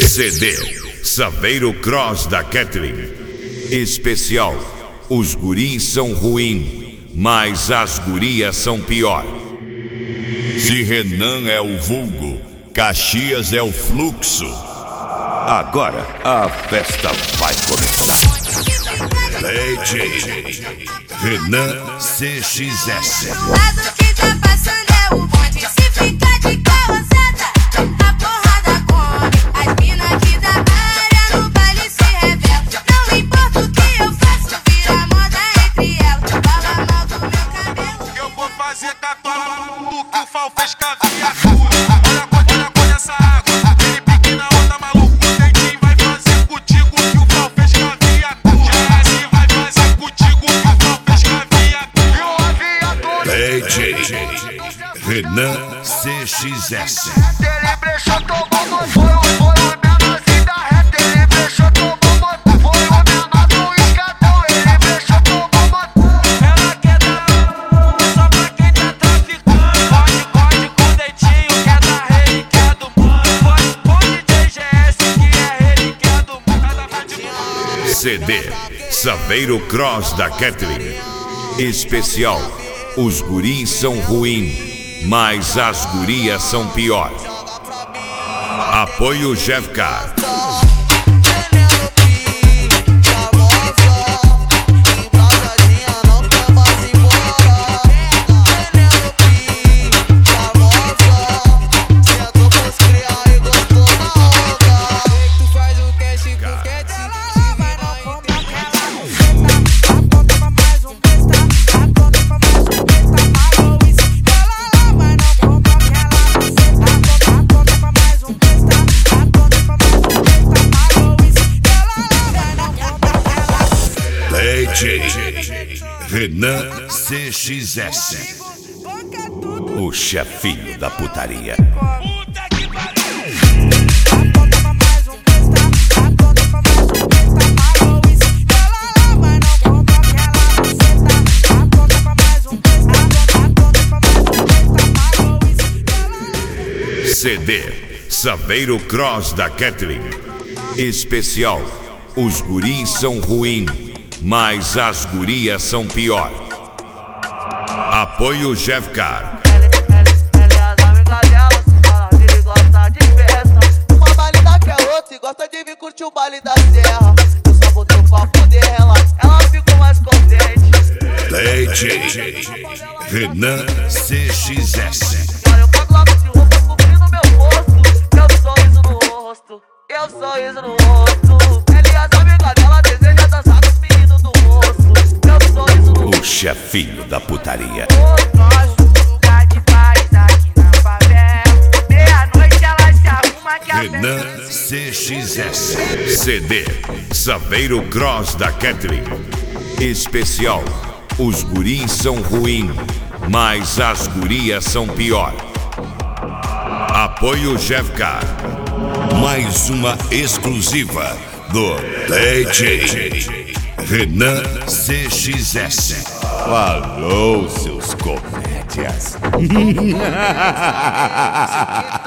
CD Saveiro Cross da Catherine. Especial: os guris são ruim, mas as gurias são pior. Se Renan é o vulgo, Caxias é o fluxo. Agora a festa vai começar. DJ Renan CXS. O lado que tá passando é o bonde. Se ficar de carroçada, a porrada come. As mina que da área no baile se revela. Não importa o que eu faço, vira moda entre elas. Fala mal do meu cabelo. Eu vou fazer tatuagem do que o Fal fez com a viatura. Olha com essa água, ele pique na onda maluco. O dentinho vai fazer contigo o que o Fal fez com a viatura. GS vai fazer contigo o que o Fal fez com a viatura. DJ Renan CXS. Ele brechou, tomou no foi o menorzinho da reta. Ele brechou, tomou no foi o menor do escadão. Ele brechou, tomou no. Ela quer dar só pra quem tá traficando. Pode com o dentinho, quer dar relíquia do mundo. Pode DJ GS, que é relíquia do mundo. CD Saveiro Cross da Catherine. Especial: os guris são ruim, mas as gurias são pior. Apoio Jeffcar. DJ Renan CXS. O chefinho da putaria. CD Saveiro Cross da Catherine. Especial: os guris são ruim, mas as gurias são pior. Apoio Jeffcar. Uma baile da que é outra e gosta de vir curtir o baile da serra. Eu só botei o papo dela, ela ficou mais contente. DJ Renan CXS. Olha eu pago logo de roupa cobrindo meu rosto. Eu sorriso no rosto, eu sorriso no rosto. Ele e as amigas dela desejam dançar com os meninos do rosto. Eu sorriso no rosto. O chefinho da putaria. Nosso lugar de paz aqui na favela. Meia-noite ela se arruma que a Renan CXS. CD Saveiro Cross da Catherine. Especial: os guris são ruim, mas as gurias são pior. Apoio Jeffcar. Mais uma exclusiva do DJ Renan CXS. Falou, seus comédias.